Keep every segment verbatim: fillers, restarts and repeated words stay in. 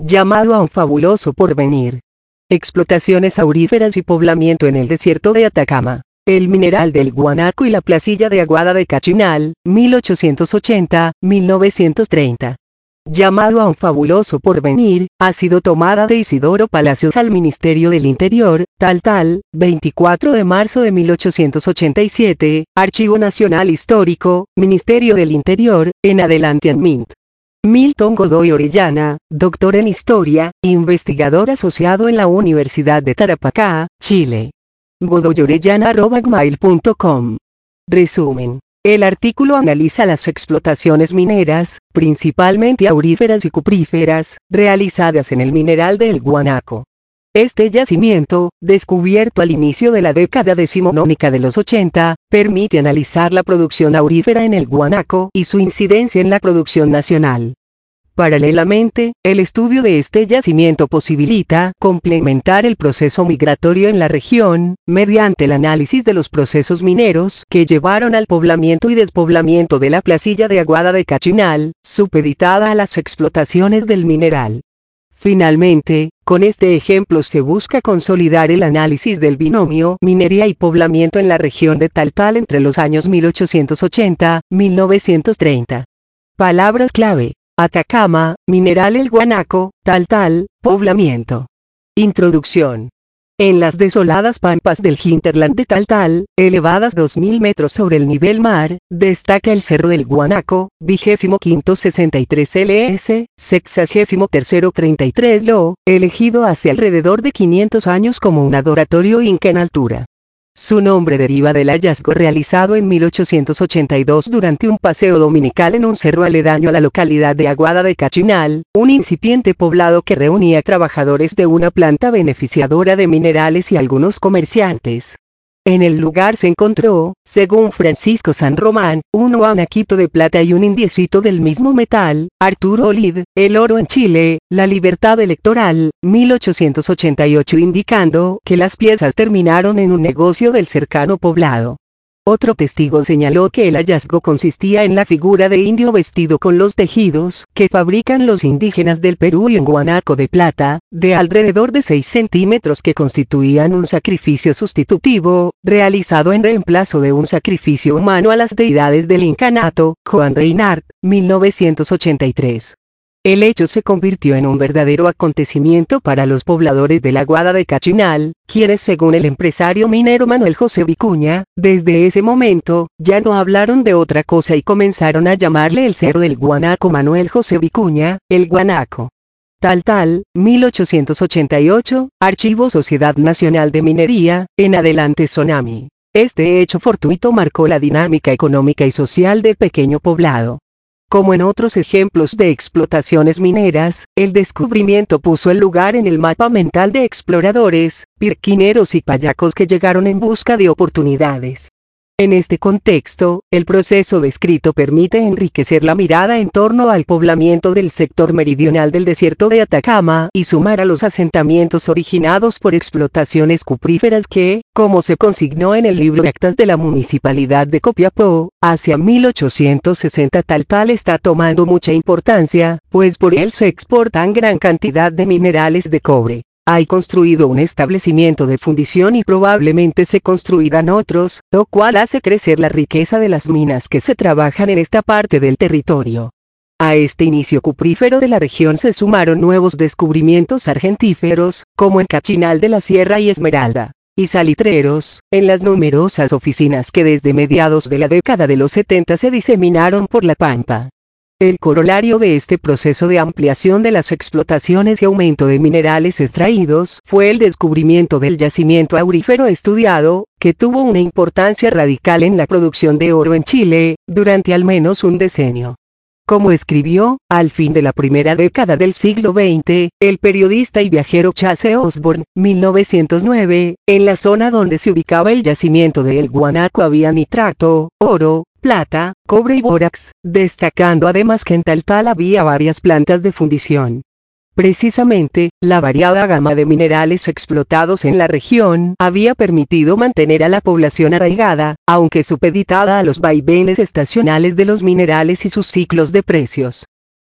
llamado a un fabuloso porvenir. Explotaciones auríferas y poblamiento en el desierto de Atacama. El mineral del guanaco y la placilla de Aguada de Cachinal, mil ochocientos ochenta a mil novecientos treinta. Llamado a un fabuloso porvenir, ha sido tomada de Isidoro Palacios al Ministerio del Interior, tal tal, veinticuatro de marzo de mil ochocientos ochenta y siete, Archivo Nacional Histórico, Ministerio del Interior, en adelante Admint. Milton Godoy Orellana, doctor en Historia, investigador asociado en la Universidad de Tarapacá, Chile. godoyorellana arroba gmail punto com. Resumen. El artículo analiza las explotaciones mineras, principalmente auríferas y cupríferas, realizadas en el mineral del guanaco. Este yacimiento, descubierto al inicio de la década decimonónica de los ochenta, permite analizar la producción aurífera en el guanaco y su incidencia en la producción nacional. Paralelamente, el estudio de este yacimiento posibilita complementar el proceso migratorio en la región, mediante el análisis de los procesos mineros que llevaron al poblamiento y despoblamiento de la placilla de Aguada de Cachinal, supeditada a las explotaciones del mineral. Finalmente, con este ejemplo se busca consolidar el análisis del binomio minería y poblamiento en la región de Taltal entre los años mil ochocientos ochenta a mil novecientos treinta. Palabras clave: Atacama, mineral el guanaco, Taltal, poblamiento. Introducción. En las desoladas pampas del hinterland de Taltal, elevadas dos mil metros sobre el nivel mar, destaca el Cerro del Guanaco, vigésimo quinto sesenta y tres L S, sexagésimo tercero treinta y tres Lo, elegido hace alrededor de quinientos años como un adoratorio inca en altura. Su nombre deriva del hallazgo realizado en mil ochocientos ochenta y dos durante un paseo dominical en un cerro aledaño a la localidad de Aguada de Cachinal, un incipiente poblado que reunía trabajadores de una planta beneficiadora de minerales y algunos comerciantes. En el lugar se encontró, según Francisco San Román, un guanaquito de plata y un indiecito del mismo metal, Arturo Olid, El oro en Chile, la libertad electoral, mil ochocientos ochenta y ocho, indicando que las piezas terminaron en un negocio del cercano poblado. Otro testigo señaló que el hallazgo consistía en la figura de indio vestido con los tejidos que fabrican los indígenas del Perú y un guanaco de plata, de alrededor de seis centímetros que constituían un sacrificio sustitutivo, realizado en reemplazo de un sacrificio humano a las deidades del incanato. Juan Reinhardt, mil novecientos ochenta y tres. El hecho se convirtió en un verdadero acontecimiento para los pobladores de la Aguada de Cachinal, quienes según el empresario minero Manuel José Vicuña, desde ese momento, ya no hablaron de otra cosa y comenzaron a llamarle el Cerro del Guanaco. Manuel José Vicuña, el Guanaco. Taltal, mil ochocientos ochenta y ocho, Archivo Sociedad Nacional de Minería, en adelante Sonami. Este hecho fortuito marcó la dinámica económica y social del pequeño poblado. Como en otros ejemplos de explotaciones mineras, el descubrimiento puso el lugar en el mapa mental de exploradores, pirquineros y payacos que llegaron en busca de oportunidades. En este contexto, el proceso descrito permite enriquecer la mirada en torno al poblamiento del sector meridional del desierto de Atacama y sumar a los asentamientos originados por explotaciones cupríferas que, como se consignó en el libro de actas de la Municipalidad de Copiapó, hacia mil ochocientos sesenta Taltal está tomando mucha importancia, pues por él se exportan gran cantidad de minerales de cobre. Hay construido un establecimiento de fundición y probablemente se construirán otros, lo cual hace crecer la riqueza de las minas que se trabajan en esta parte del territorio. A este inicio cuprífero de la región se sumaron nuevos descubrimientos argentíferos, como en Cachinal de la Sierra y Esmeralda, y salitreros, en las numerosas oficinas que desde mediados de la década de los setenta se diseminaron por la Pampa. El corolario de este proceso de ampliación de las explotaciones y aumento de minerales extraídos fue el descubrimiento del yacimiento aurífero estudiado, que tuvo una importancia radical en la producción de oro en Chile, durante al menos un decenio. Como escribió, al fin de la primera década del siglo veinte, el periodista y viajero Chase Osborne, mil novecientos nueve, en la zona donde se ubicaba el yacimiento de El Guanaco había nitrato, oro, plata, cobre y bórax, destacando además que en Taltal había varias plantas de fundición. Precisamente, la variada gama de minerales explotados en la región había permitido mantener a la población arraigada, aunque supeditada a los vaivenes estacionales de los minerales y sus ciclos de precios.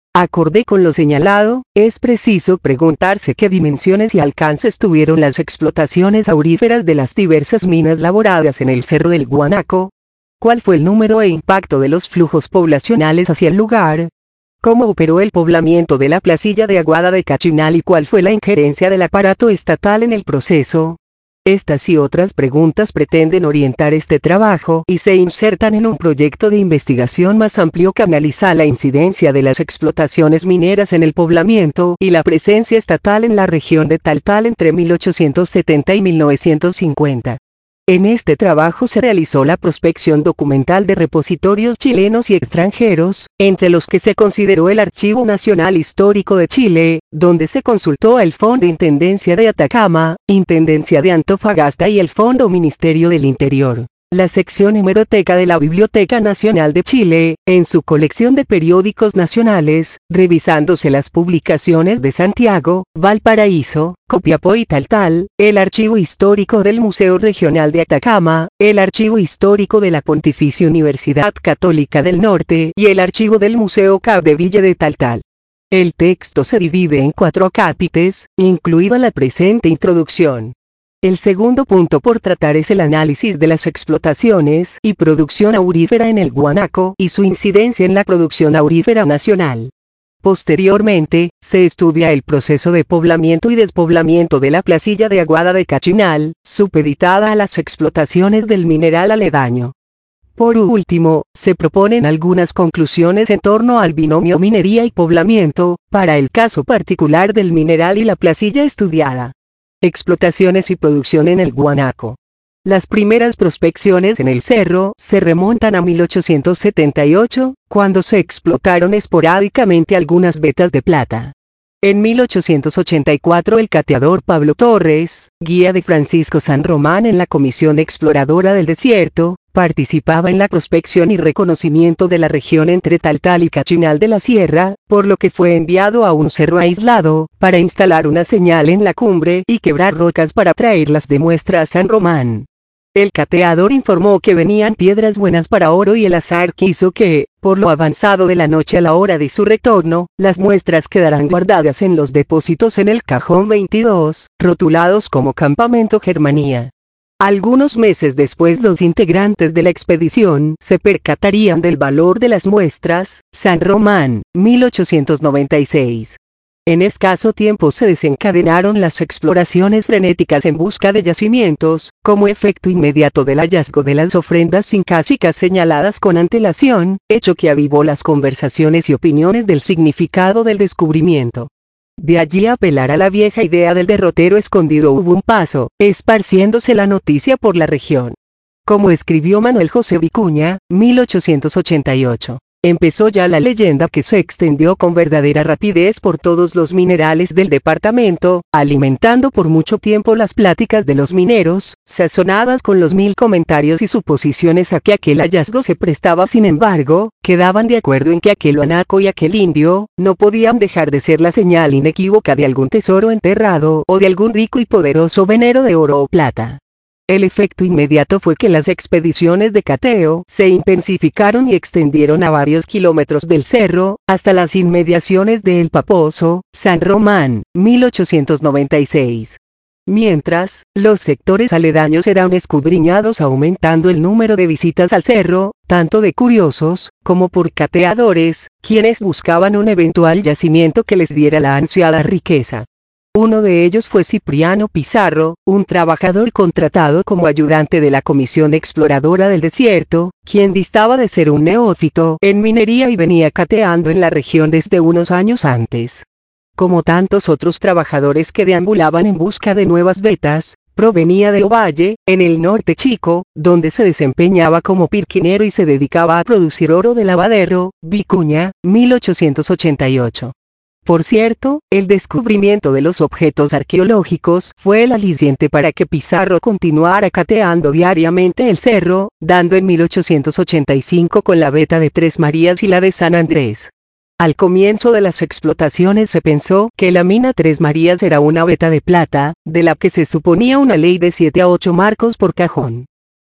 Acorde con lo señalado, es preciso preguntarse qué dimensiones y alcances tuvieron las explotaciones auríferas de las diversas minas laboradas en el Cerro del Guanaco. ¿Cuál fue el número e impacto de los flujos poblacionales hacia el lugar? ¿Cómo operó el poblamiento de la placilla de Aguada de Cachinal y cuál fue la injerencia del aparato estatal en el proceso? Estas y otras preguntas pretenden orientar este trabajo y se insertan en un proyecto de investigación más amplio que analiza la incidencia de las explotaciones mineras en el poblamiento y la presencia estatal en la región de Taltal entre mil ochocientos setenta y mil novecientos cincuenta. En este trabajo se realizó la prospección documental de repositorios chilenos y extranjeros, entre los que se consideró el Archivo Nacional Histórico de Chile, donde se consultó al Fondo Intendencia de Atacama, Intendencia de Antofagasta y el Fondo Ministerio del Interior. La sección hemeroteca de la Biblioteca Nacional de Chile, en su colección de periódicos nacionales, revisándose las publicaciones de Santiago, Valparaíso, Copiapó y Taltal, el Archivo Histórico del Museo Regional de Atacama, el Archivo Histórico de la Pontificia Universidad Católica del Norte y el Archivo del Museo Capdeville de Taltal. El texto se divide en cuatro acápites, incluida la presente introducción. El segundo punto por tratar es el análisis de las explotaciones y producción aurífera en el Guanaco y su incidencia en la producción aurífera nacional. Posteriormente, se estudia el proceso de poblamiento y despoblamiento de la placilla de Aguada de Cachinal, supeditada a las explotaciones del mineral aledaño. Por último, se proponen algunas conclusiones en torno al binomio minería y poblamiento, para el caso particular del mineral y la placilla estudiada. Explotaciones y producción en el Guanaco. Las primeras prospecciones en el cerro se remontan a mil ochocientos setenta y ocho, cuando se explotaron esporádicamente algunas vetas de plata. En mil ochocientos ochenta y cuatro el cateador Pablo Torres, guía de Francisco San Román en la Comisión Exploradora del Desierto, participaba en la prospección y reconocimiento de la región entre Taltal y Cachinal de la Sierra, por lo que fue enviado a un cerro aislado, para instalar una señal en la cumbre y quebrar rocas para traerlas de muestra a San Román. El cateador informó que venían piedras buenas para oro y el azar quiso que, por lo avanzado de la noche a la hora de su retorno, las muestras quedarán guardadas en los depósitos en el cajón veintidós, rotulados como Campamento Germanía. Algunos meses después los integrantes de la expedición se percatarían del valor de las muestras. San Román, mil ochocientos noventa y seis. En escaso tiempo se desencadenaron las exploraciones frenéticas en busca de yacimientos, como efecto inmediato del hallazgo de las ofrendas incásicas señaladas con antelación, hecho que avivó las conversaciones y opiniones del significado del descubrimiento. De allí a apelar a la vieja idea del derrotero escondido hubo un paso, esparciéndose la noticia por la región. Como escribió Manuel José Vicuña, mil ochocientos ochenta y ocho. Empezó ya la leyenda que se extendió con verdadera rapidez por todos los minerales del departamento, alimentando por mucho tiempo las pláticas de los mineros, sazonadas con los mil comentarios y suposiciones a que aquel hallazgo se prestaba. Sin embargo, quedaban de acuerdo en que aquel guanaco y aquel indio, no podían dejar de ser la señal inequívoca de algún tesoro enterrado o de algún rico y poderoso venero de oro o plata. El efecto inmediato fue que las expediciones de cateo se intensificaron y extendieron a varios kilómetros del cerro, hasta las inmediaciones de El Paposo, San Román, mil ochocientos noventa y seis. Mientras, los sectores aledaños eran escudriñados aumentando el número de visitas al cerro, tanto de curiosos, como por cateadores, quienes buscaban un eventual yacimiento que les diera la ansiada riqueza. Uno de ellos fue Cipriano Pizarro, un trabajador contratado como ayudante de la Comisión Exploradora del Desierto, quien distaba de ser un neófito en minería y venía cateando en la región desde unos años antes. Como tantos otros trabajadores que deambulaban en busca de nuevas vetas, provenía de Ovalle, en el norte chico, donde se desempeñaba como pirquinero y se dedicaba a producir oro de lavadero. Vicuña, mil ochocientos ochenta y ocho. Por cierto, el descubrimiento de los objetos arqueológicos fue el aliciente para que Pizarro continuara cateando diariamente el cerro, dando en mil ochocientos ochenta y cinco con la veta de Tres Marías y la de San Andrés. Al comienzo de las explotaciones se pensó que la mina Tres Marías era una veta de plata, de la que se suponía una ley de siete a ocho marcos por cajón.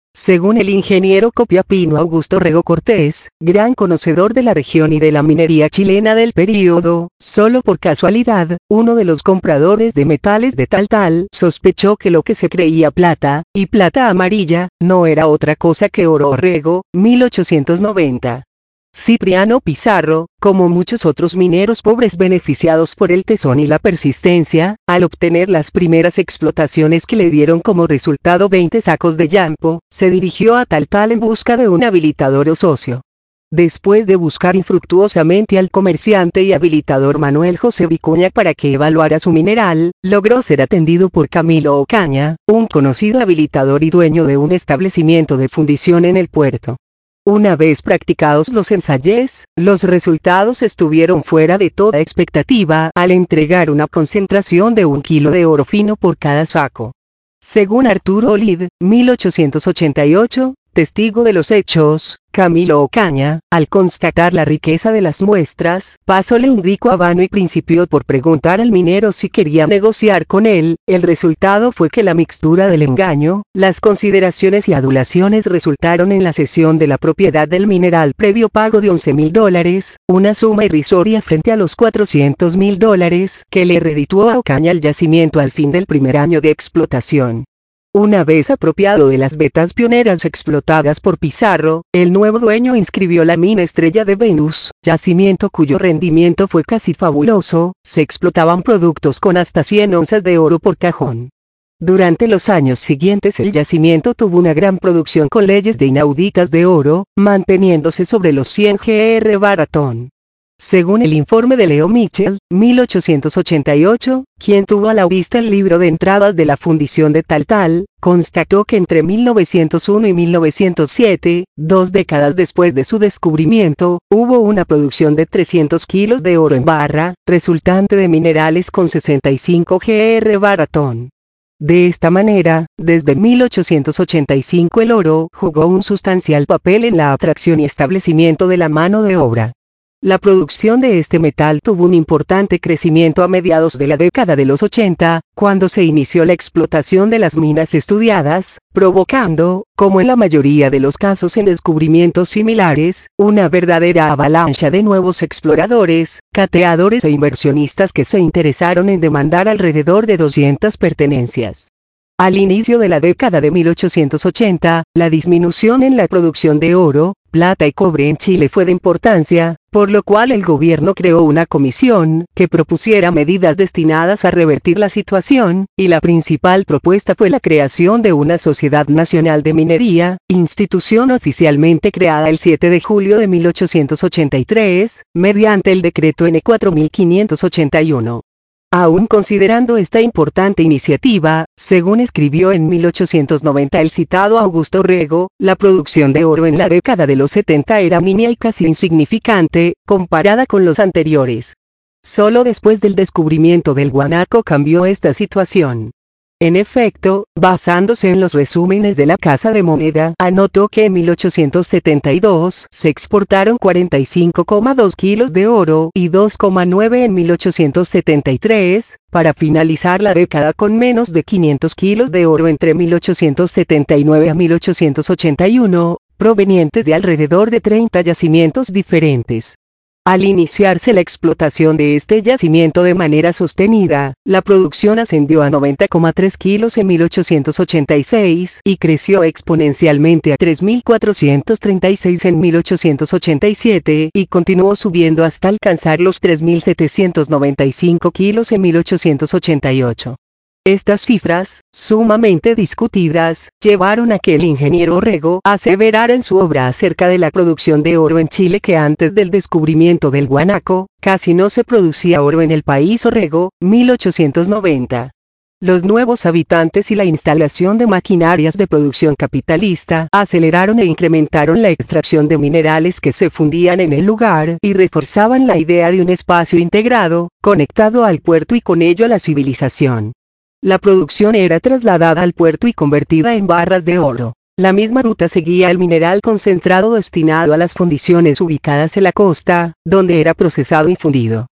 Según el ingeniero Copiapino Augusto Rego Cortés, gran conocedor de la región y de la minería chilena del período, solo por casualidad, uno de los compradores de metales de Taltal sospechó que lo que se creía plata, y plata amarilla, no era otra cosa que oro. Rego, mil ochocientos noventa. Cipriano Pizarro, como muchos otros mineros pobres beneficiados por el tesón y la persistencia, al obtener las primeras explotaciones que le dieron como resultado veinte sacos de yampo, se dirigió a Taltal en busca de un habilitador o socio. Después de buscar infructuosamente al comerciante y habilitador Manuel José Vicuña para que evaluara su mineral, logró ser atendido por Camilo Ocaña, un conocido habilitador y dueño de un establecimiento de fundición en el puerto. Una vez practicados los ensayos, los resultados estuvieron fuera de toda expectativa al entregar una concentración de un kilo de oro fino por cada saco. Según Arturo Olid, mil ochocientos ochenta y ocho, testigo de los hechos, Camilo Ocaña, al constatar la riqueza de las muestras, pasóle un rico habano y principió por preguntar al minero si quería negociar con él. El resultado fue que la mixtura del engaño, las consideraciones y adulaciones resultaron en la cesión de la propiedad del mineral previo pago de once mil dólares, una suma irrisoria frente a los cuatrocientos mil dólares que le redituó a Ocaña el yacimiento al fin del primer año de explotación. Una vez apropiado de las vetas pioneras explotadas por Pizarro, el nuevo dueño inscribió la mina Estrella de Venus, yacimiento cuyo rendimiento fue casi fabuloso, se explotaban productos con hasta cien onzas de oro por cajón. Durante los años siguientes el yacimiento tuvo una gran producción con leyes de inauditas de oro, manteniéndose sobre los cien gramos baratón. Según el informe de Leo Mitchell, mil ochocientos ochenta y ocho, quien tuvo a la vista el libro de entradas de la fundición de Taltal, constató que entre mil novecientos uno y mil novecientos siete, dos décadas después de su descubrimiento, hubo una producción de trescientos kilos de oro en barra, resultante de minerales con sesenta y cinco gramos baratón. De esta manera, desde mil ochocientos ochenta y cinco el oro jugó un sustancial papel en la atracción y establecimiento de la mano de obra. La producción de este metal tuvo un importante crecimiento a mediados de la década de los ochenta, cuando se inició la explotación de las minas estudiadas, provocando, como en la mayoría de los casos en descubrimientos similares, una verdadera avalancha de nuevos exploradores, cateadores e inversionistas que se interesaron en demandar alrededor de doscientas pertenencias. Al inicio de la década de mil ochocientos ochenta, la disminución en la producción de oro, plata y cobre en Chile fue de importancia, por lo cual el gobierno creó una comisión que propusiera medidas destinadas a revertir la situación, y la principal propuesta fue la creación de una Sociedad Nacional de Minería, institución oficialmente creada el siete de julio de mil ochocientos ochenta y tres, mediante el decreto N cuatro mil quinientos ochenta y uno. Aún considerando esta importante iniciativa, según escribió en mil ochocientos noventa el citado Augusto Rego, la producción de oro en la década de los setenta era nimia y casi insignificante, comparada con los anteriores. Solo después del descubrimiento del guanaco cambió esta situación. En efecto, basándose en los resúmenes de la Casa de Moneda, anotó que en mil ochocientos setenta y dos se exportaron cuarenta y cinco coma dos kilos de oro y dos coma nueve en mil ochocientos setenta y tres, para finalizar la década con menos de quinientos kilos de oro entre mil ochocientos setenta y nueve a mil ochocientos ochenta y uno, provenientes de alrededor de treinta yacimientos diferentes. Al iniciarse la explotación de este yacimiento de manera sostenida, la producción ascendió a noventa coma tres kilos en mil ochocientos ochenta y seis y creció exponencialmente a tres mil cuatrocientos treinta y seis en mil ochocientos ochenta y siete y continuó subiendo hasta alcanzar los tres mil setecientos noventa y cinco kilos en mil ochocientos ochenta y ocho. Estas cifras, sumamente discutidas, llevaron a que el ingeniero Rego aseverara en su obra acerca de la producción de oro en Chile que antes del descubrimiento del guanaco, casi no se producía oro en el país. Rego, mil ochocientos noventa. Los nuevos habitantes y la instalación de maquinarias de producción capitalista aceleraron e incrementaron la extracción de minerales que se fundían en el lugar y reforzaban la idea de un espacio integrado, conectado al puerto y con ello a la civilización. La producción era trasladada al puerto y convertida en barras de oro. La misma ruta seguía el mineral concentrado destinado a las fundiciones ubicadas en la costa, donde era procesado y fundido.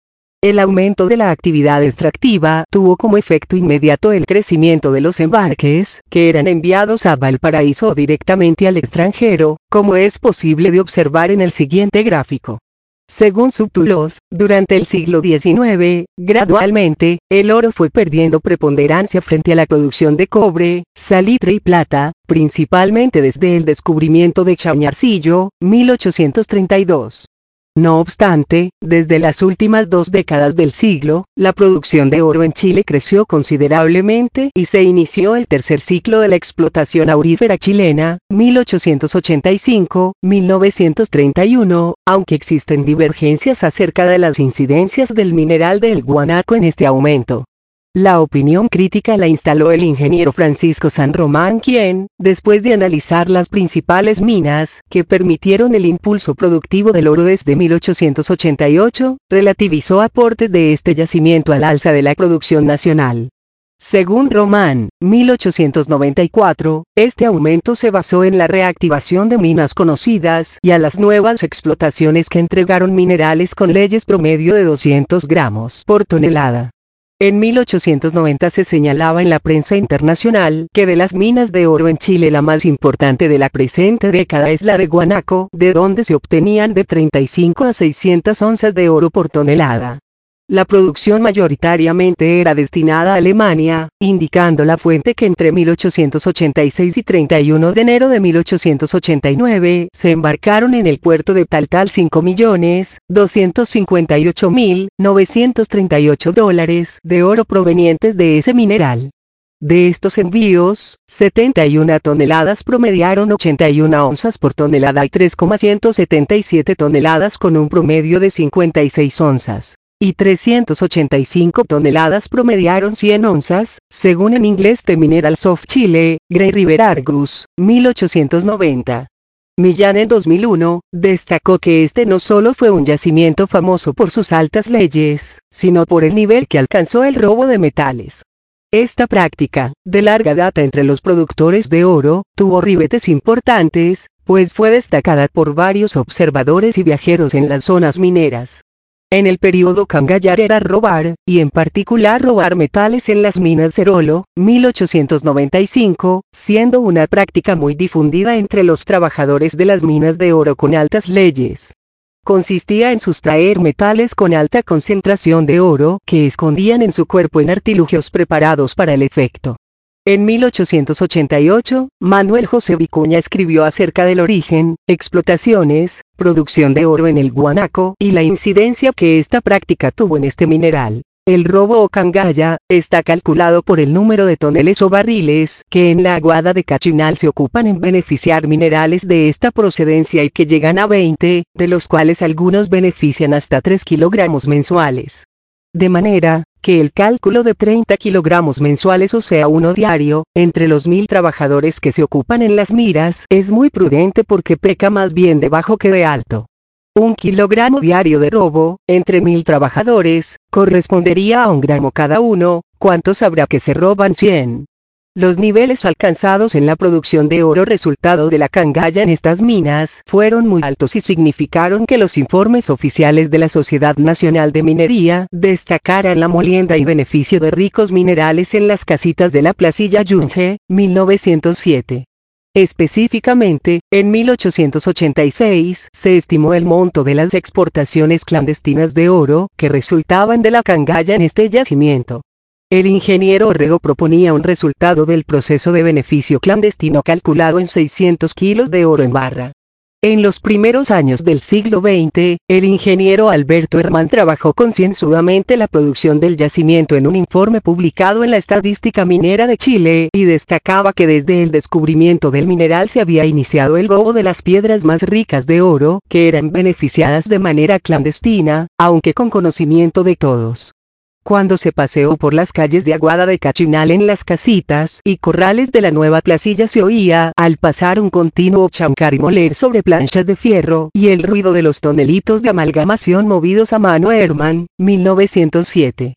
El aumento de la actividad extractiva tuvo como efecto inmediato el crecimiento de los embarques, que eran enviados a Valparaíso o directamente al extranjero, como es posible de observar en el siguiente gráfico. Según Subtulov, durante el siglo diecinueve, gradualmente, el oro fue perdiendo preponderancia frente a la producción de cobre, salitre y plata, principalmente desde el descubrimiento de Chañarcillo, mil ochocientos treinta y dos. No obstante, desde las últimas dos décadas del siglo, la producción de oro en Chile creció considerablemente y se inició el tercer ciclo de la explotación aurífera chilena, mil ochocientos ochenta y cinco a mil novecientos treinta y uno, aunque existen divergencias acerca de las incidencias del mineral del guanaco en este aumento. La opinión crítica la instaló el ingeniero Francisco San Román, quien, después de analizar las principales minas que permitieron el impulso productivo del oro desde mil ochocientos ochenta y ocho, relativizó aportes de este yacimiento al alza de la producción nacional. Según Román, mil ochocientos noventa y cuatro, este aumento se basó en la reactivación de minas conocidas y a las nuevas explotaciones que entregaron minerales con leyes promedio de doscientos gramos por tonelada. En mil ochocientos noventa se señalaba en la prensa internacional que de las minas de oro en Chile la más importante de la presente década es la de Guanaco, de donde se obtenían de treinta y cinco a seiscientas onzas de oro por tonelada. La producción mayoritariamente era destinada a Alemania, indicando la fuente que entre mil ochocientos ochenta y seis y treinta y uno de enero de mil ochocientos ochenta y nueve se embarcaron en el puerto de Taltal cinco millones doscientos cincuenta y ocho mil novecientos treinta y ocho dólares de oro provenientes de ese mineral. De estos envíos, setenta y una toneladas promediaron ochenta y una onzas por tonelada y tres coma ciento setenta y siete toneladas con un promedio de cincuenta y seis onzas. Y trescientas ochenta y cinco toneladas promediaron cien onzas, según en inglés The Minerals of Chile, Grey River Argus, mil ochocientos noventa. Millán en dos mil uno, destacó que este no solo fue un yacimiento famoso por sus altas leyes, sino por el nivel que alcanzó el robo de metales. Esta práctica, de larga data entre los productores de oro, tuvo ribetes importantes, pues fue destacada por varios observadores y viajeros en las zonas mineras. En el período Cangallar era robar, y en particular robar metales en las minas Cerolo, mil ochocientos noventa y cinco, siendo una práctica muy difundida entre los trabajadores de las minas de oro con altas leyes. Consistía en sustraer metales con alta concentración de oro que escondían en su cuerpo en artilugios preparados para el efecto. En mil ochocientos ochenta y ocho, Manuel José Vicuña escribió acerca del origen, explotaciones, producción de oro en el guanaco y la incidencia que esta práctica tuvo en este mineral. El robo o cangalla está calculado por el número de toneles o barriles que en la aguada de Cachinal se ocupan en beneficiar minerales de esta procedencia y que llegan a veinte, de los cuales algunos benefician hasta tres kilogramos mensuales. De manera que el cálculo de treinta kilogramos mensuales, o sea uno diario, entre los mil trabajadores que se ocupan en las miras es muy prudente porque peca más bien de bajo que de alto. Un kilogramo diario de robo, entre mil trabajadores, correspondería a un gramo cada uno. ¿Cuántos habrá que se roban cien? Los niveles alcanzados en la producción de oro resultado de la cangalla en estas minas fueron muy altos y significaron que los informes oficiales de la Sociedad Nacional de Minería destacaran la molienda y beneficio de ricos minerales en las casitas de la Placilla Yunge, mil novecientos siete. Específicamente, en mil ochocientos ochenta y seis se estimó el monto de las exportaciones clandestinas de oro que resultaban de la cangalla en este yacimiento. El ingeniero Orrego proponía un resultado del proceso de beneficio clandestino calculado en seiscientos kilos de oro en barra. En los primeros años del siglo veinte, el ingeniero Alberto Herrmann trabajó concienzudamente la producción del yacimiento en un informe publicado en la Estadística Minera de Chile y destacaba que desde el descubrimiento del mineral se había iniciado el robo de las piedras más ricas de oro, que eran beneficiadas de manera clandestina, aunque con conocimiento de todos. Cuando se paseó por las calles de Aguada de Cachinal en las casitas y corrales de la nueva placilla se oía al pasar un continuo chancar y moler sobre planchas de fierro y el ruido de los tonelitos de amalgamación movidos a mano. Herrmann, mil novecientos siete.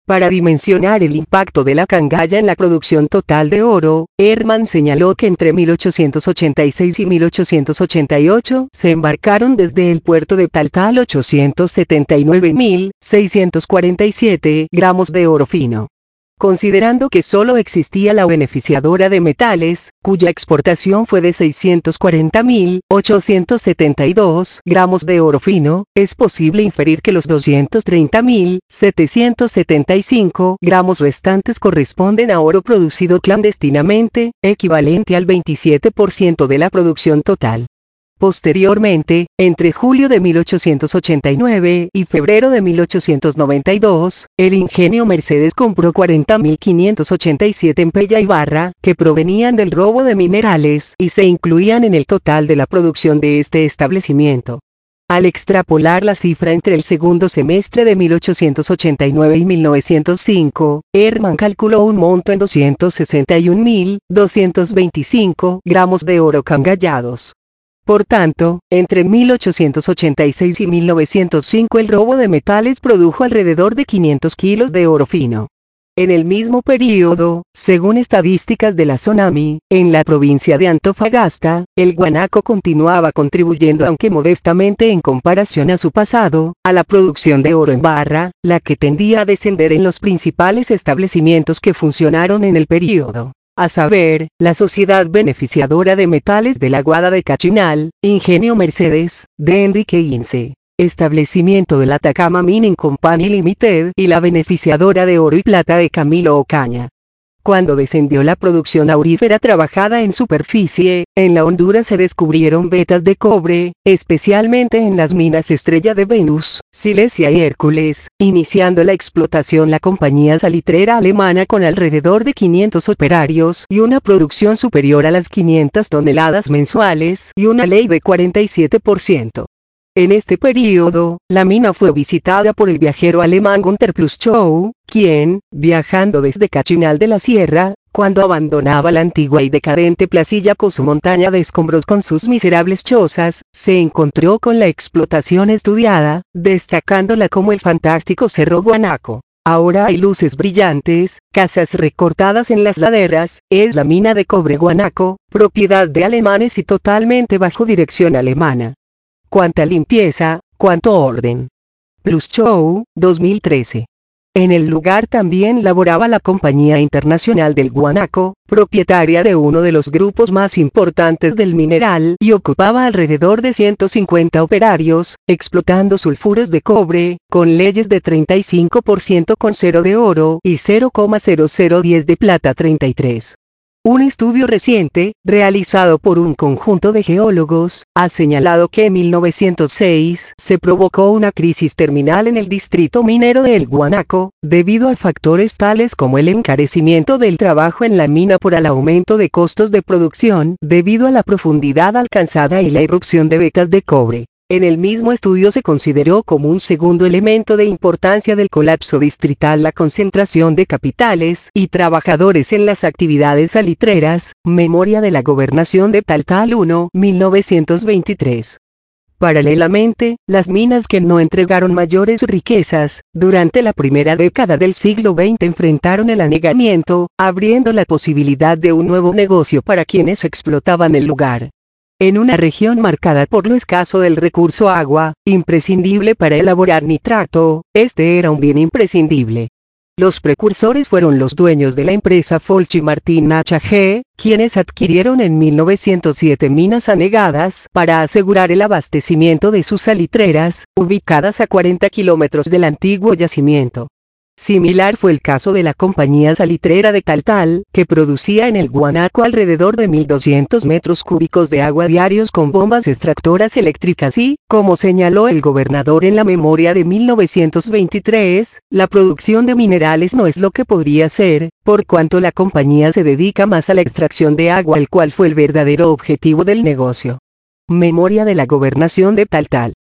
Para dimensionar el impacto de la cangalla en la producción total de oro, Herman señaló que entre mil ochocientos ochenta y seis y mil ochocientos ochenta y ocho se embarcaron desde el puerto de Taltal ochocientos setenta y nueve mil seiscientos cuarenta y siete gramos de oro fino. Considerando que solo existía la beneficiadora de metales, cuya exportación fue de seiscientos cuarenta mil ochocientos setenta y dos gramos de oro fino, es posible inferir que los doscientos treinta mil setecientos setenta y cinco gramos restantes corresponden a oro producido clandestinamente, equivalente al veintisiete por ciento de la producción total. Posteriormente, entre julio de mil ochocientos ochenta y nueve y febrero de mil ochocientos noventa y dos, el ingenio Mercedes compró cuarenta mil quinientos ochenta y siete en Pella y Barra, que provenían del robo de minerales y se incluían en el total de la producción de este establecimiento. Al extrapolar la cifra entre el segundo semestre de mil ochocientos ochenta y nueve y mil novecientos cinco, Herman calculó un monto en doscientos sesenta y un mil doscientos veinticinco gramos de oro cangallados. Por tanto, entre mil ochocientos ochenta y seis y mil novecientos cinco el robo de metales produjo alrededor de quinientos kilos de oro fino. En el mismo período, según estadísticas de la SONAMI, en la provincia de Antofagasta, el guanaco continuaba contribuyendo aunque modestamente en comparación a su pasado, a la producción de oro en barra, la que tendía a descender en los principales establecimientos que funcionaron en el período. A saber, la Sociedad Beneficiadora de Metales de la Aguada de Cachinal, Ingenio Mercedes, de Enrique Ince, Establecimiento de la Atacama Mining Company Limited y la Beneficiadora de Oro y Plata de Camilo Ocaña. Cuando descendió la producción aurífera trabajada en superficie, en la hondura se descubrieron vetas de cobre, especialmente en las minas Estrella de Venus, Silesia y Hércules, iniciando la explotación la compañía salitrera alemana con alrededor de quinientos operarios y una producción superior a las quinientas toneladas mensuales y una ley de cuarenta y siete por ciento. En este período, la mina fue visitada por el viajero alemán Günther Pluschow, quien, viajando desde Cachinal de la Sierra, cuando abandonaba la antigua y decadente placilla con su montaña de escombros con sus miserables chozas, se encontró con la explotación estudiada, destacándola como el fantástico Cerro Guanaco. Ahora hay luces brillantes, casas recortadas en las laderas, es la mina de cobre Guanaco, propiedad de alemanes y totalmente bajo dirección alemana. Cuánta limpieza, cuánto orden. Pluschow, dos mil trece. En el lugar también laboraba la Compañía Internacional del Guanaco, propietaria de uno de los grupos más importantes del mineral y ocupaba alrededor de ciento cincuenta operarios, explotando sulfuros de cobre, con leyes de treinta y cinco por ciento con cero de oro y cero coma cero cero diez de plata treinta y tres. Un estudio reciente, realizado por un conjunto de geólogos, ha señalado que en mil novecientos seis se provocó una crisis terminal en el distrito minero de El Guanaco, debido a factores tales como el encarecimiento del trabajo en la mina por el aumento de costos de producción debido a la profundidad alcanzada y la irrupción de vetas de cobre. En el mismo estudio se consideró como un segundo elemento de importancia del colapso distrital la concentración de capitales y trabajadores en las actividades salitreras, Memoria de la Gobernación de Taltal uno, mil novecientos veintitrés. Paralelamente, las minas que no entregaron mayores riquezas, durante la primera década del siglo veinte enfrentaron el anegamiento, abriendo la posibilidad de un nuevo negocio para quienes explotaban el lugar. En una región marcada por lo escaso del recurso agua, imprescindible para elaborar nitrato, este era un bien imprescindible. Los precursores fueron los dueños de la empresa Folchi Martín H G, quienes adquirieron en mil novecientos siete minas anegadas para asegurar el abastecimiento de sus salitreras, ubicadas a cuarenta kilómetros del antiguo yacimiento. Similar fue el caso de la compañía salitrera de Taltal, que producía en el Guanaco alrededor de mil doscientos metros cúbicos de agua diarios con bombas extractoras eléctricas y, como señaló el gobernador en la memoria de mil novecientos veintitrés, la producción de minerales no es lo que podría ser, por cuanto la compañía se dedica más a la extracción de agua, el cual fue el verdadero objetivo del negocio. Memoria de la Gobernación de Taltal.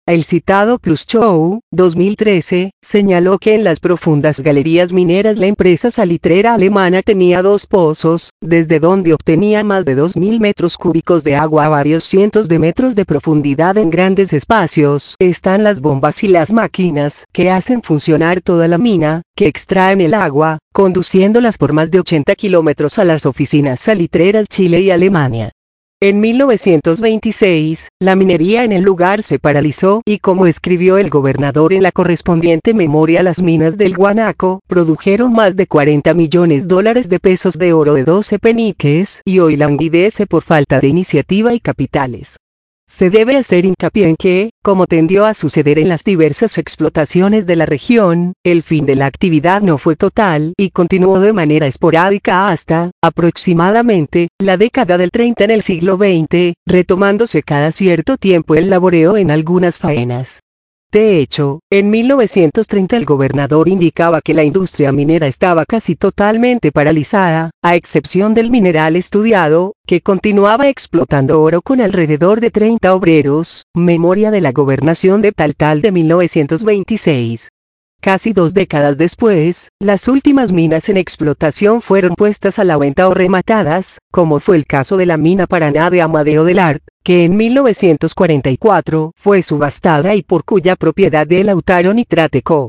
El citado Plus Show, dos mil trece, señaló que en las profundas galerías mineras la empresa salitrera alemana tenía dos pozos, desde donde obtenía más de dos mil metros cúbicos de agua a varios cientos de metros de profundidad en grandes espacios. Están las bombas y las máquinas que hacen funcionar toda la mina, que extraen el agua, conduciéndolas por más de ochenta kilómetros a las oficinas salitreras Chile y Alemania. En mil novecientos veintiséis, la minería en el lugar se paralizó y, como escribió el gobernador en la correspondiente memoria, las minas del Guanaco produjeron más de cuarenta millones de dólares de pesos de oro de doce peniques y hoy languidece por falta de iniciativa y capitales. Se debe hacer hincapié en que, como tendió a suceder en las diversas explotaciones de la región, el fin de la actividad no fue total y continuó de manera esporádica hasta, aproximadamente, la década del treinta en el siglo veinte, retomándose cada cierto tiempo el laboreo en algunas faenas. De hecho, en mil novecientos treinta el gobernador indicaba que la industria minera estaba casi totalmente paralizada, a excepción del mineral estudiado, que continuaba explotando oro con alrededor de treinta obreros, memoria de la gobernación de Taltal de mil novecientos veintiséis. Casi dos décadas después, las últimas minas en explotación fueron puestas a la venta o rematadas, como fue el caso de la mina Paraná de Amadeo del Art, que en mil novecientos cuarenta y cuatro fue subastada y por cuya propiedad de Lautaro Nitrate Co.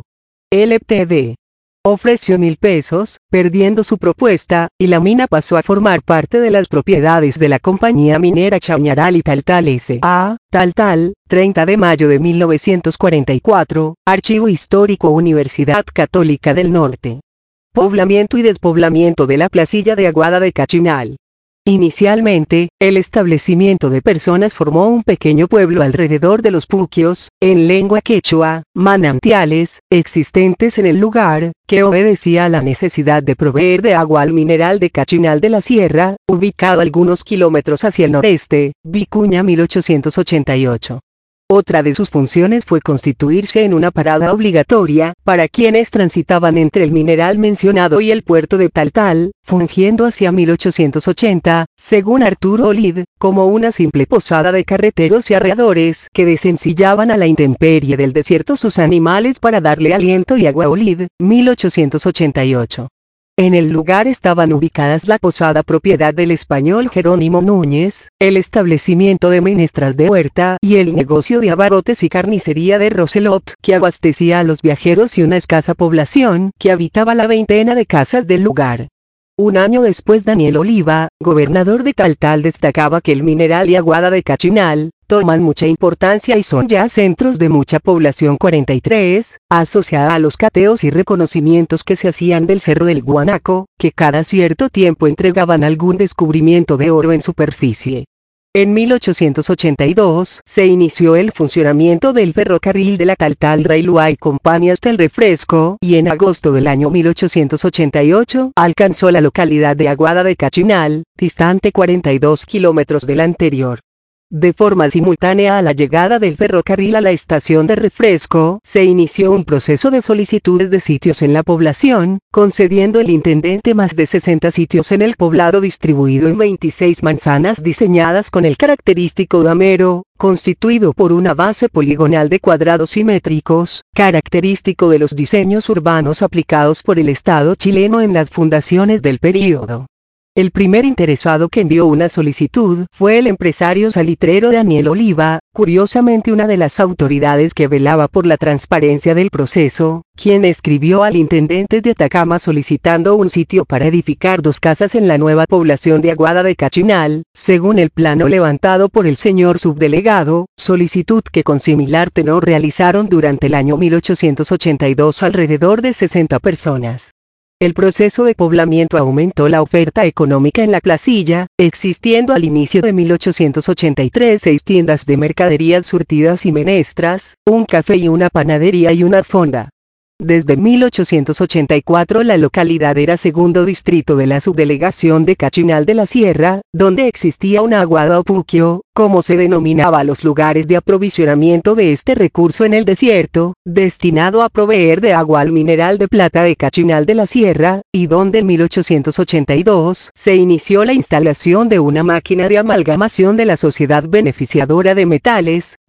Ltd. ofreció mil pesos, perdiendo su propuesta, y la mina pasó a formar parte de las propiedades de la compañía minera Chañaral y Taltal S A Taltal, treinta de mayo de mil novecientos cuarenta y cuatro, Archivo Histórico Universidad Católica del Norte. Poblamiento y despoblamiento de la placilla de Aguada de Cachinal. Inicialmente, el establecimiento de personas formó un pequeño pueblo alrededor de los puquios, en lengua quechua, manantiales, existentes en el lugar, que obedecía a la necesidad de proveer de agua al mineral de Cachinal de la Sierra, ubicado algunos kilómetros hacia el noreste, Vicuña mil ochocientos ochenta y ocho. Otra de sus funciones fue constituirse en una parada obligatoria, para quienes transitaban entre el mineral mencionado y el puerto de Taltal, fungiendo hacia mil ochocientos ochenta, según Arturo Olid, como una simple posada de carreteros y arreadores que desencillaban a la intemperie del desierto sus animales para darle aliento y agua. Olid, mil ochocientos ochenta y ocho. En el lugar estaban ubicadas la posada propiedad del español Jerónimo Núñez, el establecimiento de menestras de huerta y el negocio de abarrotes y carnicería de Roselot, que abastecía a los viajeros y una escasa población que habitaba la veintena de casas del lugar. Un año después, Daniel Oliva, gobernador de Taltal, destacaba que el mineral y Aguada de Cachinal toman mucha importancia y son ya centros de mucha población. cuarenta y tres, asociada a los cateos y reconocimientos que se hacían del Cerro del Guanaco, que cada cierto tiempo entregaban algún descubrimiento de oro en superficie. En mil ochocientos ochenta y dos se inició el funcionamiento del ferrocarril de la Taltal Railway Company hasta el Refresco, y en agosto del año mil ochocientos ochenta y ocho alcanzó la localidad de Aguada de Cachinal, distante cuarenta y dos kilómetros de la anterior. De forma simultánea a la llegada del ferrocarril a la estación de Refresco, se inició un proceso de solicitudes de sitios en la población, concediendo el intendente más de sesenta sitios en el poblado distribuido en veintiséis manzanas diseñadas con el característico damero, constituido por una base poligonal de cuadrados simétricos, característico de los diseños urbanos aplicados por el Estado chileno en las fundaciones del período. El primer interesado que envió una solicitud fue el empresario salitrero Daniel Oliva, curiosamente una de las autoridades que velaba por la transparencia del proceso, quien escribió al intendente de Atacama solicitando un sitio para edificar dos casas en la nueva población de Aguada de Cachinal, según el plano levantado por el señor subdelegado, solicitud que con similar tenor realizaron durante el año mil ochocientos ochenta y dos alrededor de sesenta personas. El proceso de poblamiento aumentó la oferta económica en la placilla, existiendo al inicio de mil ochocientos ochenta y tres seis tiendas de mercaderías surtidas y menestras, un café y una panadería y una fonda. Desde mil ochocientos ochenta y cuatro la localidad era segundo distrito de la subdelegación de Cachinal de la Sierra, donde existía una aguada o puquio, como se denominaba a los lugares de aprovisionamiento de este recurso en el desierto, destinado a proveer de agua al mineral de plata de Cachinal de la Sierra, y donde en mil ochocientos ochenta y dos se inició la instalación de una máquina de amalgamación de la Sociedad Beneficiadora de Metales,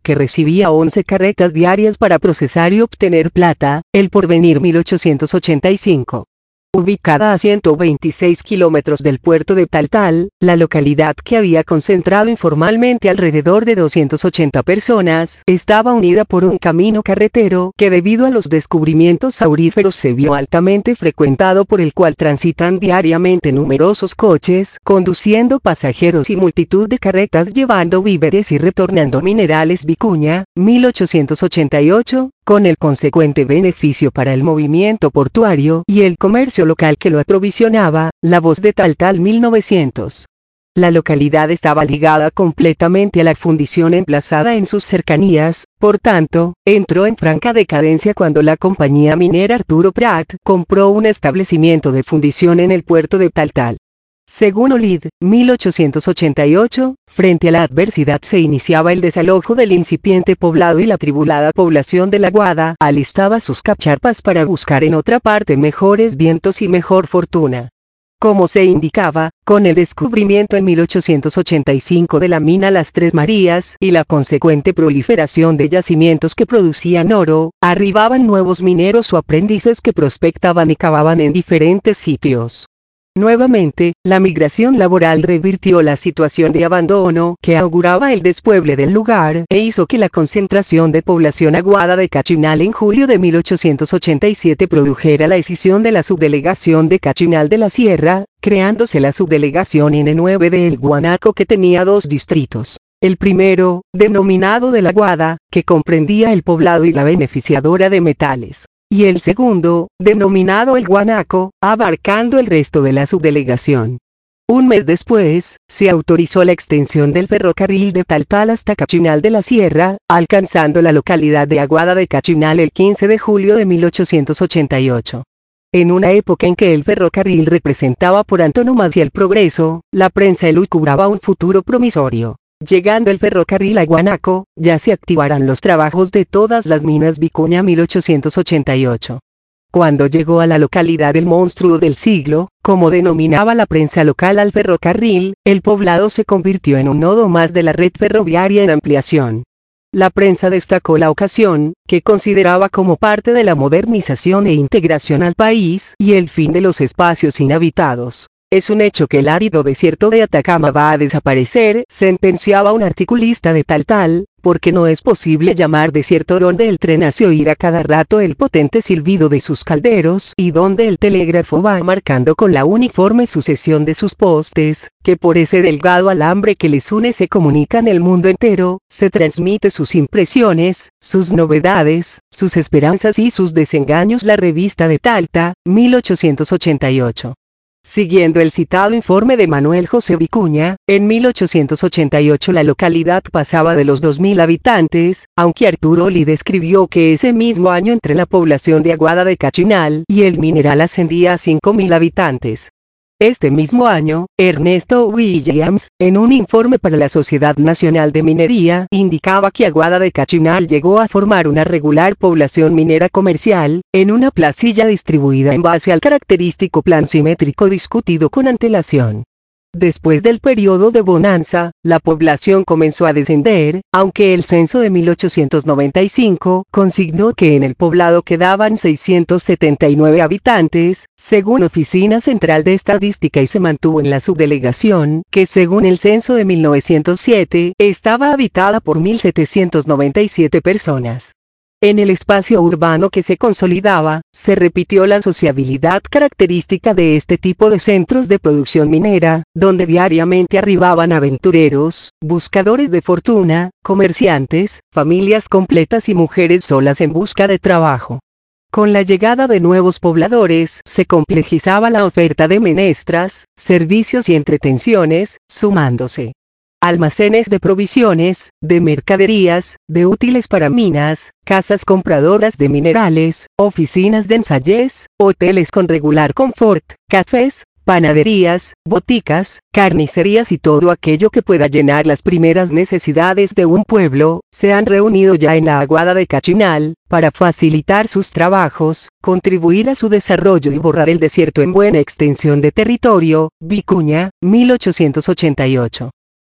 que recibía once carretas diarias para procesar y obtener plata. El Porvenir mil ochocientos ochenta y cinco. Ubicada a ciento veintiséis kilómetros del puerto de Taltal, la localidad que había concentrado informalmente alrededor de doscientas ochenta personas, estaba unida por un camino carretero que debido a los descubrimientos auríferos se vio altamente frecuentado, por el cual transitan diariamente numerosos coches, conduciendo pasajeros y multitud de carretas llevando víveres y retornando minerales. Vicuña, mil ochocientos ochenta y ocho, con el consecuente beneficio para el movimiento portuario y el comercio local que lo aprovisionaba. La Voz de Taltal mil novecientos. La localidad estaba ligada completamente a la fundición emplazada en sus cercanías, por tanto, entró en franca decadencia cuando la compañía minera Arturo Prat compró un establecimiento de fundición en el puerto de Taltal. Según Olid, mil ochocientos ochenta y ocho, frente a la adversidad se iniciaba el desalojo del incipiente poblado y la tribulada población de La Guada alistaba sus cacharpas para buscar en otra parte mejores vientos y mejor fortuna. Como se indicaba, con el descubrimiento en mil ochocientos ochenta y cinco de la mina Las Tres Marías y la consecuente proliferación de yacimientos que producían oro, arribaban nuevos mineros o aprendices que prospectaban y cavaban en diferentes sitios. Nuevamente, la migración laboral revirtió la situación de abandono que auguraba el despueble del lugar e hizo que la concentración de población aguada de Cachinal en julio de mil ochocientos ochenta y siete produjera la escisión de la subdelegación de Cachinal de la Sierra, creándose la subdelegación N nueve de El Guanaco, que tenía dos distritos. El primero, denominado de La Guada, que comprendía el poblado y la beneficiadora de metales. Y el segundo, denominado El Guanaco, abarcando el resto de la subdelegación. Un mes después, se autorizó la extensión del ferrocarril de Taltal hasta Cachinal de la Sierra, alcanzando la localidad de Aguada de Cachinal el quince de julio de mil ochocientos ochenta y ocho. En una época en que el ferrocarril representaba por antonomasia el progreso, la prensa elucubraba un futuro promisorio. Llegando el ferrocarril a Guanaco, ya se activarán los trabajos de todas las minas. Vicuña mil ochocientos ochenta y ocho. Cuando llegó a la localidad el monstruo del siglo, como denominaba la prensa local al ferrocarril, el poblado se convirtió en un nodo más de la red ferroviaria en ampliación. La prensa destacó la ocasión, que consideraba como parte de la modernización e integración al país y el fin de los espacios inhabitados. Es un hecho que el árido desierto de Atacama va a desaparecer, sentenciaba un articulista de Taltal, porque no es posible llamar desierto donde el tren hace oír a cada rato el potente silbido de sus calderos y donde el telégrafo va marcando con la uniforme sucesión de sus postes, que por ese delgado alambre que les une se comunican el mundo entero, se transmite sus impresiones, sus novedades, sus esperanzas y sus desengaños. La revista de Talta, mil ochocientos ochenta y ocho. Siguiendo el citado informe de Manuel José Vicuña, en mil ochocientos ochenta y ocho la localidad pasaba de los dos mil habitantes, aunque Arturo Olid escribió que ese mismo año entre la población de Aguada de Cachinal y el mineral ascendía a cinco mil habitantes. Este mismo año, Ernesto Williams, en un informe para la Sociedad Nacional de Minería, indicaba que Aguada de Cachinal llegó a formar una regular población minera comercial, en una placilla distribuida en base al característico plan simétrico discutido con antelación. Después del periodo de bonanza, la población comenzó a descender, aunque el censo de mil ochocientos noventa y cinco consignó que en el poblado quedaban seiscientos setenta y nueve habitantes, según Oficina Central de Estadística, y se mantuvo en la subdelegación, que según el censo de mil novecientos siete, estaba habitada por mil setecientos noventa y siete personas. En el espacio urbano que se consolidaba, se repitió la sociabilidad característica de este tipo de centros de producción minera, donde diariamente arribaban aventureros, buscadores de fortuna, comerciantes, familias completas y mujeres solas en busca de trabajo. Con la llegada de nuevos pobladores se complejizaba la oferta de menestras, servicios y entretenciones, sumándose almacenes de provisiones, de mercaderías, de útiles para minas, casas compradoras de minerales, oficinas de ensayez, hoteles con regular confort, cafés, panaderías, boticas, carnicerías y todo aquello que pueda llenar las primeras necesidades de un pueblo, se han reunido ya en la Aguada de Cachinal, para facilitar sus trabajos, contribuir a su desarrollo y borrar el desierto en buena extensión de territorio. Vicuña, mil ochocientos ochenta y ocho.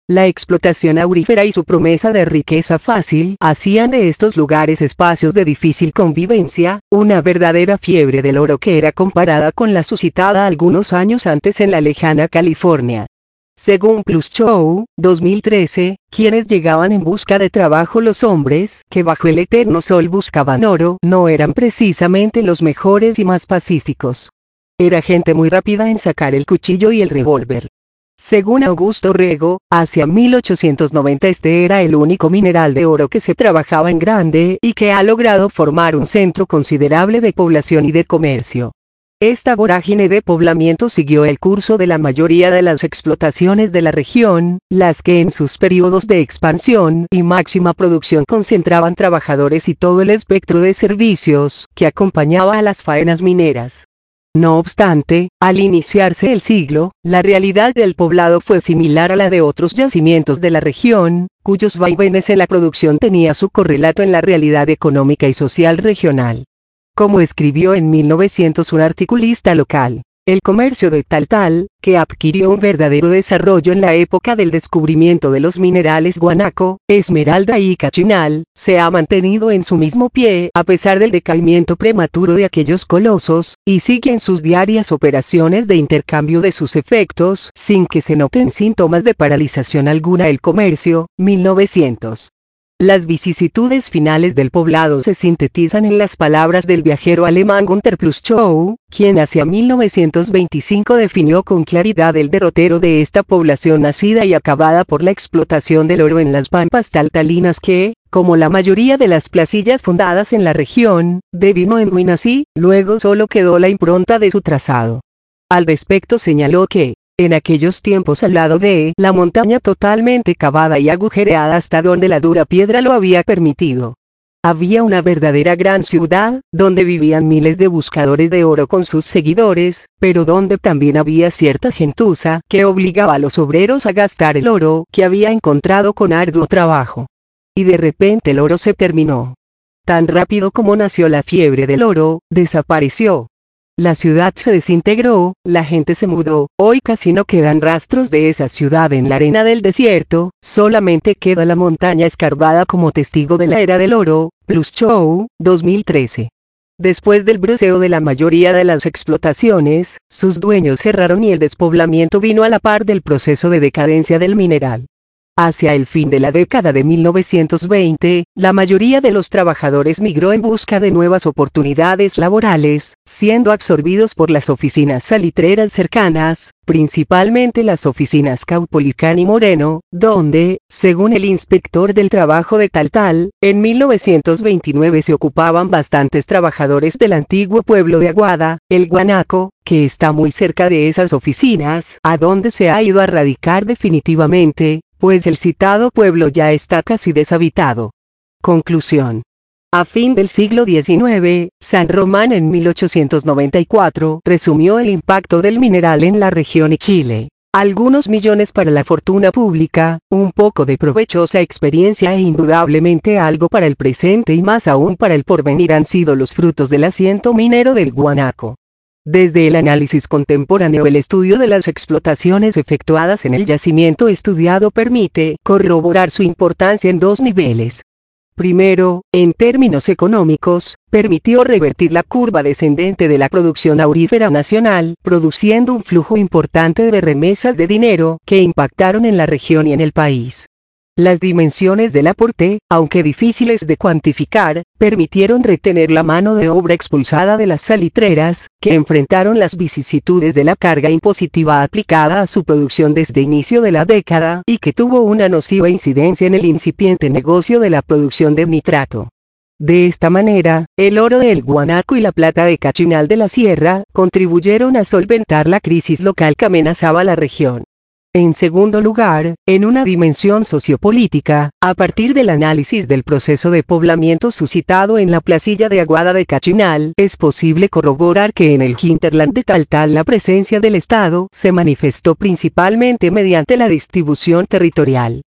La explotación aurífera y su promesa de riqueza fácil hacían de estos lugares espacios de difícil convivencia, una verdadera fiebre del oro que era comparada con la suscitada algunos años antes en la lejana California. Según Plus-Show, dos mil trece, quienes llegaban en busca de trabajo, los hombres que bajo el eterno sol buscaban oro, no eran precisamente los mejores y más pacíficos. Era gente muy rápida en sacar el cuchillo y el revólver. Según Augusto Rego, hacia mil ochocientos noventa este era el único mineral de oro que se trabajaba en grande y que ha logrado formar un centro considerable de población y de comercio. Esta vorágine de poblamiento siguió el curso de la mayoría de las explotaciones de la región, las que en sus periodos de expansión y máxima producción concentraban trabajadores y todo el espectro de servicios que acompañaba a las faenas mineras. No obstante, al iniciarse el siglo, la realidad del poblado fue similar a la de otros yacimientos de la región, cuyos vaivenes en la producción tenía su correlato en la realidad económica y social regional. Como escribió en mil novecientos un articulista local, el comercio de Taltal, que adquirió un verdadero desarrollo en la época del descubrimiento de los minerales guanaco, esmeralda y cachinal, se ha mantenido en su mismo pie a pesar del decaimiento prematuro de aquellos colosos, y sigue en sus diarias operaciones de intercambio de sus efectos sin que se noten síntomas de paralización alguna. El comercio, mil novecientos. Las vicisitudes finales del poblado se sintetizan en las palabras del viajero alemán Günter Plus-Show, quien hacia mil novecientos veinticinco definió con claridad el derrotero de esta población nacida y acabada por la explotación del oro en las pampas taltalinas que, como la mayoría de las placillas fundadas en la región, devino en ruinas y, luego solo quedó la impronta de su trazado. Al respecto señaló que, en aquellos tiempos al lado de la montaña totalmente cavada y agujereada hasta donde la dura piedra lo había permitido, había una verdadera gran ciudad, donde vivían miles de buscadores de oro con sus seguidores, pero donde también había cierta gentuza que obligaba a los obreros a gastar el oro que había encontrado con arduo trabajo. Y de repente el oro se terminó. Tan rápido como nació la fiebre del oro, desapareció. La ciudad se desintegró, la gente se mudó, hoy casi no quedan rastros de esa ciudad en la arena del desierto, solamente queda la montaña escarbada como testigo de la era del oro. Plus-Show, dos mil trece. Después del bruseo de la mayoría de las explotaciones, sus dueños cerraron y el despoblamiento vino a la par del proceso de decadencia del mineral. Hacia el fin de la década de mil novecientos veinte, la mayoría de los trabajadores migró en busca de nuevas oportunidades laborales, siendo absorbidos por las oficinas salitreras cercanas, principalmente las oficinas Caupolicán y Moreno, donde, según el inspector del trabajo de Taltal, en mil novecientos veintinueve se ocupaban bastantes trabajadores del antiguo pueblo de Aguada, el Guanaco, que está muy cerca de esas oficinas, a donde se ha ido a radicar definitivamente, pues el citado pueblo ya está casi deshabitado. Conclusión. A fin del siglo diecinueve, San Román en mil ochocientos noventa y cuatro resumió el impacto del mineral en la región y Chile. Algunos millones para la fortuna pública, un poco de provechosa experiencia e indudablemente algo para el presente y más aún para el porvenir han sido los frutos del asiento minero del Guanaco. Desde el análisis contemporáneo, el estudio de las explotaciones efectuadas en el yacimiento estudiado permite corroborar su importancia en dos niveles. Primero, en términos económicos, permitió revertir la curva descendente de la producción aurífera nacional, produciendo un flujo importante de remesas de dinero que impactaron en la región y en el país. Las dimensiones del aporte, aunque difíciles de cuantificar, permitieron retener la mano de obra expulsada de las salitreras, que enfrentaron las vicisitudes de la carga impositiva aplicada a su producción desde inicio de la década y que tuvo una nociva incidencia en el incipiente negocio de la producción de nitrato. De esta manera, el oro del Guanaco y la plata de Cachinal de la Sierra contribuyeron a solventar la crisis local que amenazaba la región. En segundo lugar, en una dimensión sociopolítica, a partir del análisis del proceso de poblamiento suscitado en la placilla de Aguada de Cachinal, es posible corroborar que en el hinterland de Taltal la presencia del Estado se manifestó principalmente mediante la distribución territorial.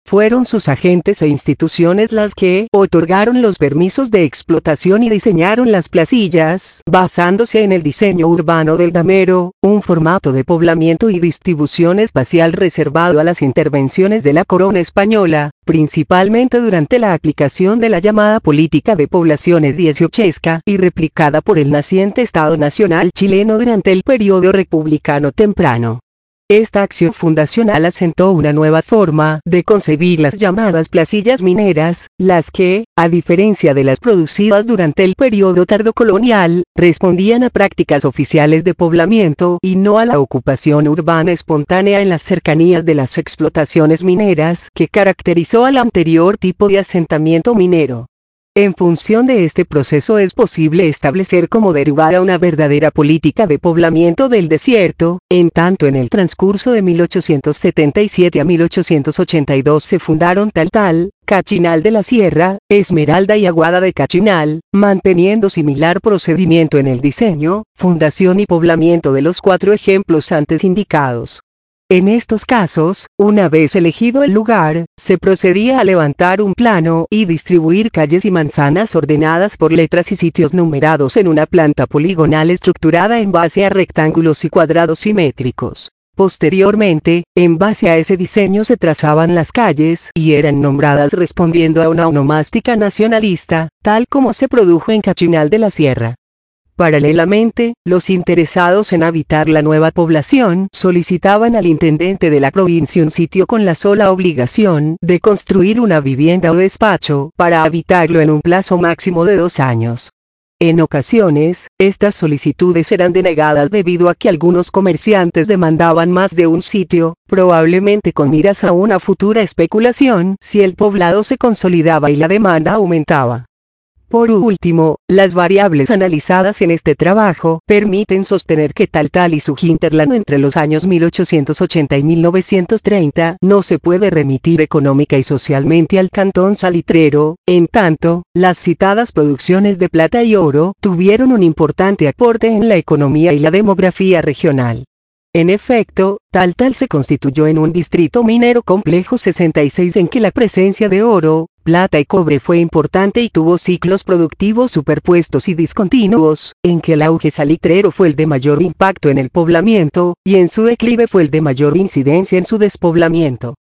Fueron sus agentes e instituciones las que otorgaron los permisos de explotación y diseñaron las placillas, basándose en el diseño urbano del damero, un formato de poblamiento y distribución espacial reservado a las intervenciones de la corona española, principalmente durante la aplicación de la llamada política de poblaciones dieciochesca y replicada por el naciente Estado Nacional chileno durante el periodo republicano temprano. Esta acción fundacional asentó una nueva forma de concebir las llamadas placillas mineras, las que, a diferencia de las producidas durante el periodo tardocolonial, respondían a prácticas oficiales de poblamiento y no a la ocupación urbana espontánea en las cercanías de las explotaciones mineras que caracterizó al anterior tipo de asentamiento minero. En función de este proceso es posible establecer cómo derivar a una verdadera política de poblamiento del desierto, en tanto en el transcurso de mil ochocientos setenta y siete a mil ochocientos ochenta y dos se fundaron Taltal, Cachinal de la Sierra, Esmeralda y Aguada de Cachinal, manteniendo similar procedimiento en el diseño, fundación y poblamiento de los cuatro ejemplos antes indicados. En estos casos, una vez elegido el lugar, se procedía a levantar un plano y distribuir calles y manzanas ordenadas por letras y sitios numerados en una planta poligonal estructurada en base a rectángulos y cuadrados simétricos. Posteriormente, en base a ese diseño se trazaban las calles y eran nombradas respondiendo a una onomástica nacionalista, tal como se produjo en Cachinal de la Sierra. Paralelamente, los interesados en habitar la nueva población solicitaban al intendente de la provincia un sitio con la sola obligación de construir una vivienda o despacho para habitarlo en un plazo máximo de dos años. En ocasiones, estas solicitudes eran denegadas debido a que algunos comerciantes demandaban más de un sitio, probablemente con miras a una futura especulación si el poblado se consolidaba y la demanda aumentaba. Por último, las variables analizadas en este trabajo permiten sostener que Taltal y su hinterland entre los años mil ochocientos ochenta y mil novecientos treinta no se puede remitir económica y socialmente al cantón salitrero, en tanto, las citadas producciones de plata y oro tuvieron un importante aporte en la economía y la demografía regional. En efecto, Taltal se constituyó en un distrito minero complejo sesenta y seis en que la presencia de oro, plata y cobre fue importante y tuvo ciclos productivos superpuestos y discontinuos, en que el auge salitrero fue el de mayor impacto en el poblamiento, y en su declive fue el de mayor incidencia en su despoblamiento.